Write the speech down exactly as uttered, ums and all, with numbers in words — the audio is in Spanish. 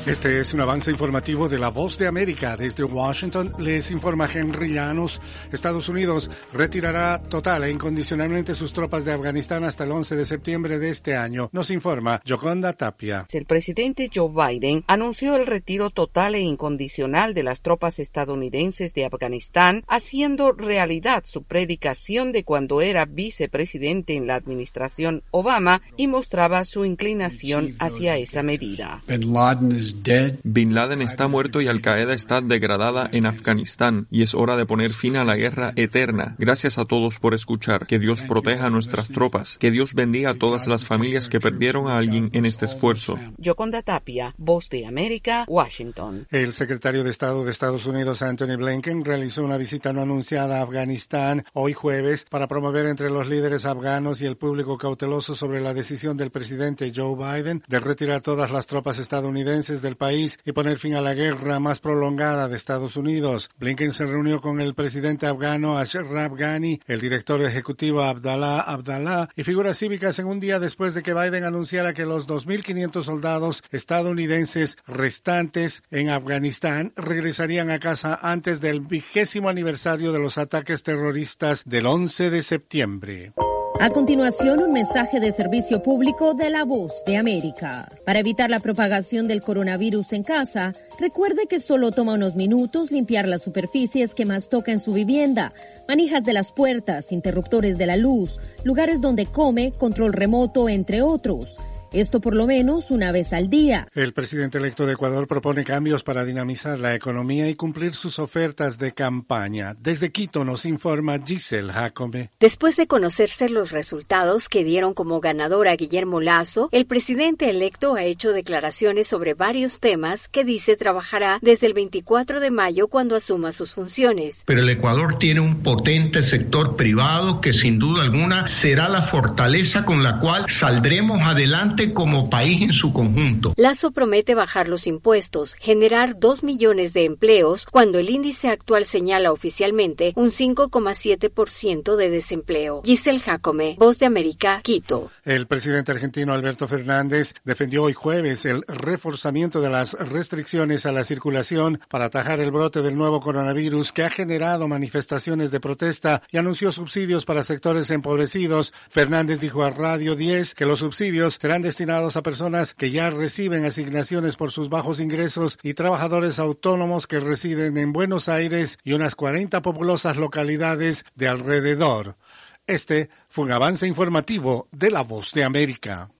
Este es un avance informativo de La Voz de América. Desde Washington les informa Henry Llanos. Estados Unidos retirará total e incondicionalmente sus tropas de Afganistán hasta el once de septiembre de este año. Nos informa Yoconda Tapia. El presidente Joe Biden anunció el retiro total e incondicional de las tropas estadounidenses de Afganistán, haciendo realidad su predicación de cuando era vicepresidente en la administración Obama y mostraba su inclinación hacia esa medida. Bin Laden está muerto y Al Qaeda está degradada en Afganistán y es hora de poner fin a la guerra eterna. Gracias a todos por escuchar. Que Dios proteja a nuestras tropas. Que Dios bendiga a todas las familias que perdieron a alguien en este esfuerzo. Yoconda Tapia, Voz de América, Washington. El secretario de Estado de Estados Unidos, Antony Blinken, realizó una visita no anunciada a Afganistán hoy jueves para promover entre los líderes afganos y el público cauteloso sobre la decisión del presidente Joe Biden de retirar todas las tropas estadounidenses del país y poner fin a la guerra más prolongada de Estados Unidos. Blinken se reunió con el presidente afgano Ashraf Ghani, el director ejecutivo Abdallah Abdallah y figuras cívicas en un día después de que Biden anunciara que los dos mil quinientos soldados estadounidenses restantes en Afganistán regresarían a casa antes del vigésimo aniversario de los ataques terroristas del once de septiembre. A continuación, un mensaje de servicio público de La Voz de América. Para evitar la propagación del coronavirus en casa, recuerde que solo toma unos minutos limpiar las superficies que más toca en su vivienda, manijas de las puertas, interruptores de la luz, lugares donde come, control remoto, entre otros. Esto por lo menos una vez al día. El presidente electo de Ecuador propone cambios para dinamizar la economía y cumplir sus ofertas de campaña. Desde Quito nos informa Giselle Jacome. Después de conocerse los resultados que dieron como ganador a Guillermo Lasso, el presidente electo ha hecho declaraciones sobre varios temas que dice trabajará desde el veinticuatro de mayo cuando asuma sus funciones. Pero el Ecuador tiene un potente sector privado que sin duda alguna será la fortaleza con la cual saldremos adelante como país en su conjunto. Lasso promete bajar los impuestos, generar dos millones de empleos, cuando el índice actual señala oficialmente un cinco coma siete por ciento de desempleo. Giselle Jacome, Voz de América, Quito. El presidente argentino Alberto Fernández defendió hoy jueves el reforzamiento de las restricciones a la circulación para atajar el brote del nuevo coronavirus que ha generado manifestaciones de protesta y anunció subsidios para sectores empobrecidos. Fernández dijo a Radio diez que los subsidios serán destinados a personas que ya reciben asignaciones por sus bajos ingresos y trabajadores autónomos que residen en Buenos Aires y unas cuarenta populosas localidades de alrededor. Este fue un avance informativo de La Voz de América.